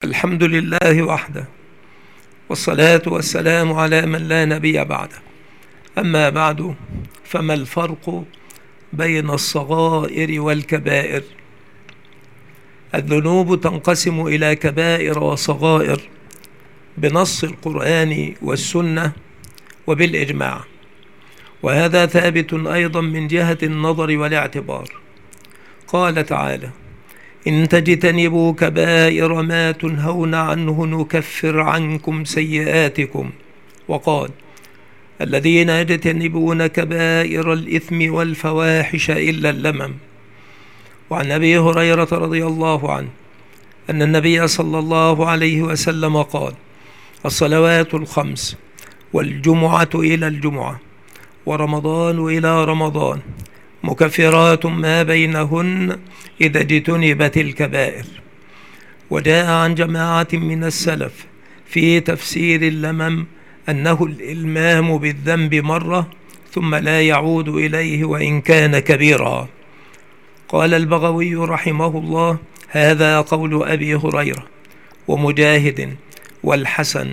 الحمد لله وحده، والصلاة والسلام على من لا نبي بعده. أما بعد، فما الفرق بين الصغائر والكبائر؟ الذنوب تنقسم إلى كبائر وصغائر بنص القرآن والسنة وبالإجماع، وهذا ثابت أيضا من جهة النظر والاعتبار. قال تعالى: إن تجتنبوا كبائر ما تنهون عنه نكفر عنكم سيئاتكم. وقال: الذين يجتنبون كبائر الإثم والفواحش إلا اللمم. وعن أبي هريرة رضي الله عنه أن النبي صلى الله عليه وسلم قال: الصلوات الخمس والجمعة إلى الجمعة ورمضان إلى رمضان مكفرات ما بينهن إذا اجتنبت الكبائر. وجاء عن جماعة من السلف في تفسير اللمم أنه الإلمام بالذنب مرة ثم لا يعود إليه وإن كان كبيرا. قال البغوي رحمه الله: هذا قول أبي هريرة ومجاهد والحسن،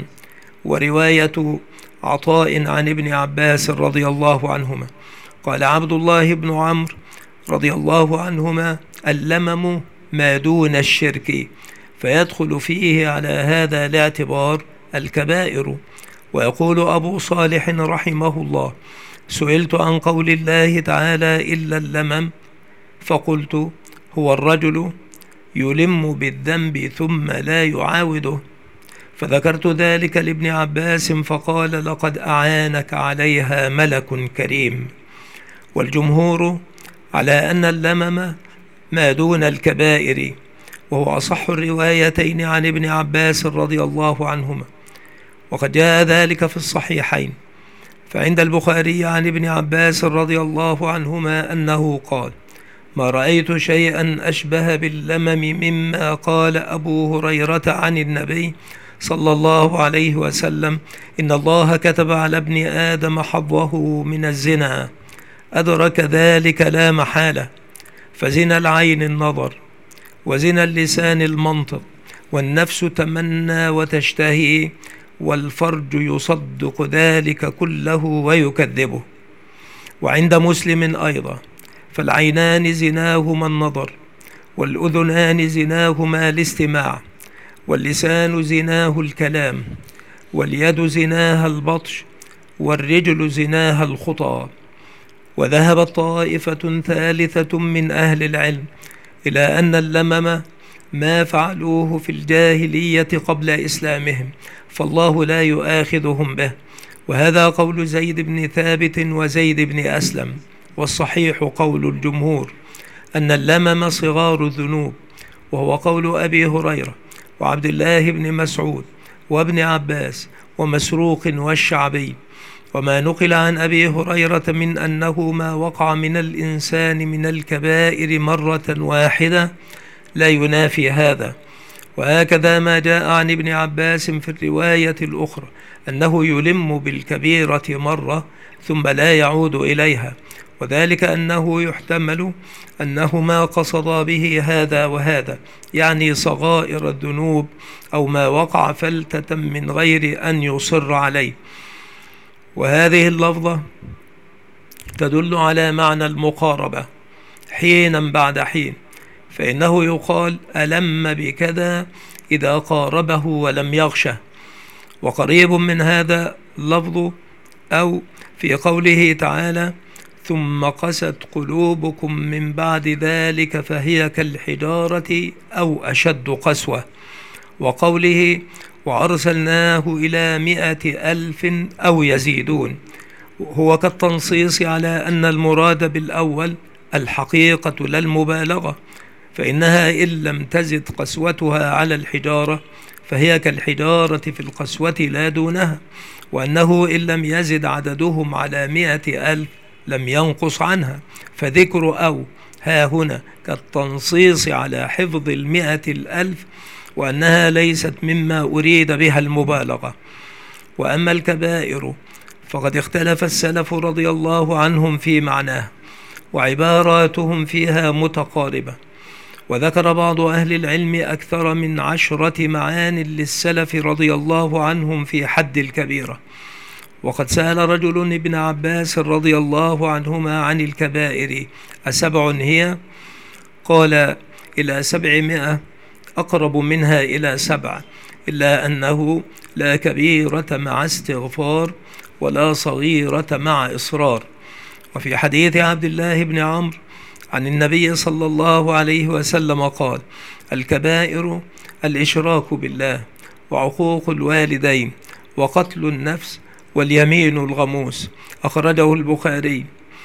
ورواية عطاء عن ابن عباس رضي الله عنهما. قال عبد الله بن عمرو رضي الله عنهما: اللمم ما دون الشرك، فيدخل فيه على هذا الاعتبار الكبائر. ويقول أبو صالح رحمه الله: سئلت عن قول الله تعالى إلا اللمم، فقلت: هو الرجل يلم بالذنب ثم لا يعاوده. فذكرت ذلك لابن عباس فقال: لقد أعانك عليها ملك كريم. والجمهور على أن اللمم ما دون الكبائر، وهو أصح الروايتين عن ابن عباس رضي الله عنهما، وقد جاء ذلك في الصحيحين. فعند البخاري عن ابن عباس رضي الله عنهما أنه قال: ما رأيت شيئا أشبه باللمم مما قال أبو هريرة عن النبي صلى الله عليه وسلم: إن الله كتب على ابن آدم حظه من الزنا، أدرك ذلك لا محالة، فزنا العين النظر، وزنا اللسان المنطق، والنفس تمنى وتشتهي، والفرج يصدق ذلك كله ويكذبه. وعند مسلم أيضا: فالعينان زناهما النظر، والأذنان زناهما الاستماع، واللسان زناه الكلام، واليد زناها البطش، والرجل زناها الخطى. وذهبت طائفة ثالثة من أهل العلم إلى أن اللمم ما فعلوه في الجاهلية قبل إسلامهم، فالله لا يؤاخذهم به. وهذا قول زيد بن ثابت وزيد بن أسلم. والصحيح قول الجمهور أن اللمم صغار الذنوب، وهو قول أبي هريرة وعبد الله بن مسعود وابن عباس ومسروق والشعبي. وما نقل عن أبي هريرة من أنه ما وقع من الإنسان من الكبائر مرة واحدة لا ينافي هذا. وهكذا ما جاء عن ابن عباس في الرواية الأخرى أنه يلم بالكبيرة مرة ثم لا يعود إليها، وذلك أنه يحتمل أنهما قصدا به هذا وهذا، يعني صغائر الذنوب أو ما وقع فلتة من غير أن يصر عليه. وهذه اللفظة تدل على معنى المقاربة حينا بعد حين، فإنه يقال ألم بكذا إذا قاربه ولم يغشه. وقريب من هذا لفظ أو في قوله تعالى: ثم قست قلوبكم من بعد ذلك فهي كالحجارة أو أشد قسوة. وقوله: وأرسلناه إلى 100,000 أو يزيدون، هو كالتنصيص على أن المراد بالأول الحقيقة لا المبالغة، فإنها إن لم تزد قسوتها على الحجارة فهي كالحجارة في القسوة لا دونها، وأنه إن لم يزد عددهم على 100,000 لم ينقص عنها، فذكر أو ها هنا كالتنصيص على حفظ 100,000 وأنها ليست مما أريد بها المبالغة. وأما الكبائر فقد اختلف السلف رضي الله عنهم في معناه، وعباراتهم فيها متقاربة. وذكر بعض أهل العلم أكثر من 10 معان للسلف رضي الله عنهم في حد الكبيرة. وقد سأل رجل ابن عباس رضي الله عنهما عن الكبائر: أسبع هي؟ قال: إلى 700، أقرب منها إلى 7، إلا أنه لا كبيرة مع استغفار ولا صغيرة مع إصرار. وفي حديث عبد الله بن عمرو عن النبي صلى الله عليه وسلم قال: الكبائر الإشراك بالله، وعقوق الوالدين، وقتل النفس، واليمين الغموس. أخرجه البخاري.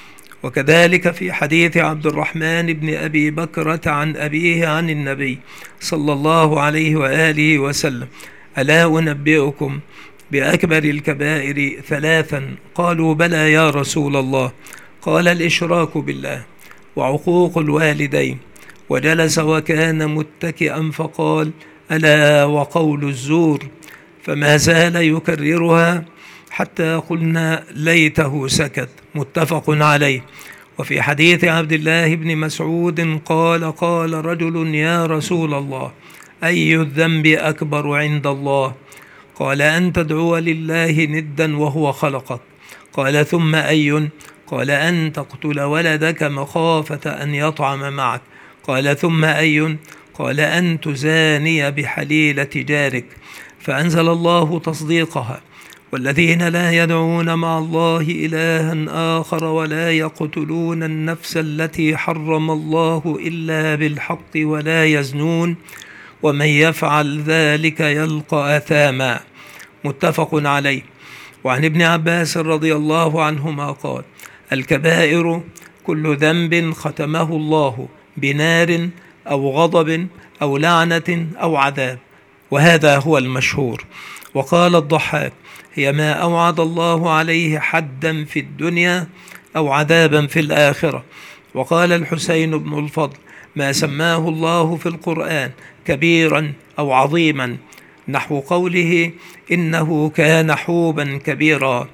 وكذلك في حديث عبد الرحمن بن أبي بكرة عن أبيه عن النبي صلى الله عليه وآله وسلم: ألا أنبئكم بأكبر الكبائر 3؟ قالوا: بلى يا رسول الله. قال: الإشراك بالله، وعقوق الوالدين. وجلس وكان متكئا فقال: ألا وقول الزور. فما زال يكررها حتى قلنا ليته سكت. متفق عليه. وفي حديث عبد الله بن مسعود قال: قال رجل: يا رسول الله، أي الذنب أكبر عند الله؟ قال: أن تدعو لله ندا وهو خلقك. قال: ثم أي؟ قال: أن تقتل ولدك مخافة أن يطعم معك. قال: ثم أي؟ قال: أن تزاني بحليلة جارك. فأنزل الله تصديقها: والذين لا يدعون مع الله إلها آخر ولا يقتلون النفس التي حرم الله إلا بالحق ولا يزنون ومن يفعل ذلك يلقى أثاما. متفق عليه. وعن ابن عباس رضي الله عنهما قال: الكبائر كل ذنب ختمه الله بنار أو غضب أو لعنة أو عذاب، وهذا هو المشهور. وقال الضحاك: هي ما أوعد الله عليه حدا في الدنيا أو عذابا في الآخرة. وقال الحسين بن الفضل: ما سماه الله في القرآن كبيرا أو عظيما، نحو قوله: إنه كان حوبا كبيرا،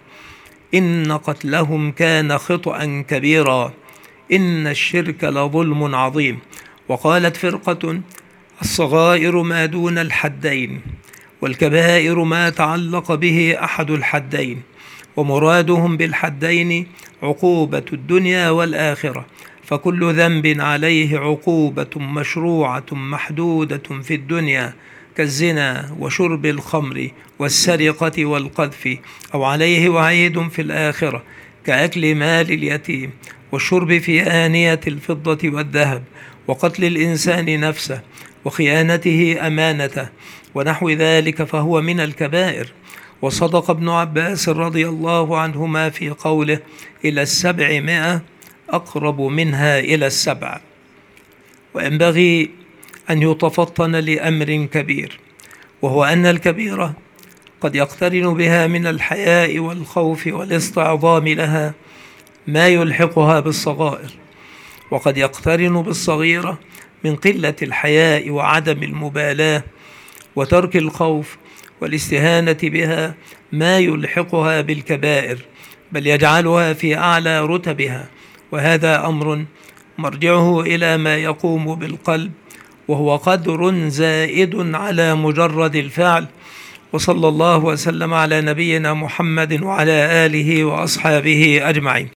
إن قتلهم كان خطأ كبيرا، إن الشرك لظلم عظيم. وقالت فرقة: الصغائر ما دون الحدين، والكبائر ما تعلق به أحد الحدين، ومرادهم بالحدين عقوبة الدنيا والآخرة، فكل ذنب عليه عقوبة مشروعة محدودة في الدنيا، كالزنا وشرب الخمر والسرقة والقذف، أو عليه وعيد في الآخرة، كأكل مال اليتيم، والشرب في آنية الفضة والذهب، وقتل الإنسان نفسه، وخيانته أمانته، ونحو ذلك، فهو من الكبائر. وصدق ابن عباس رضي الله عنهما في قوله: إلى 700 أقرب منها إلى 7. وينبغي أن يتفطن لأمر كبير، وهو أن الكبيرة قد يقترن بها من الحياء والخوف والاستعظام لها ما يلحقها بالصغائر، وقد يقترن بالصغيرة من قلة الحياء وعدم المبالاة وترك الخوف والاستهانة بها ما يلحقها بالكبائر، بل يجعلها في أعلى رتبها. وهذا أمر مرجعه إلى ما يقوم بالقلب، وهو قدر زائد على مجرد الفعل. وصلى الله وسلم على نبينا محمد وعلى آله وأصحابه أجمعين.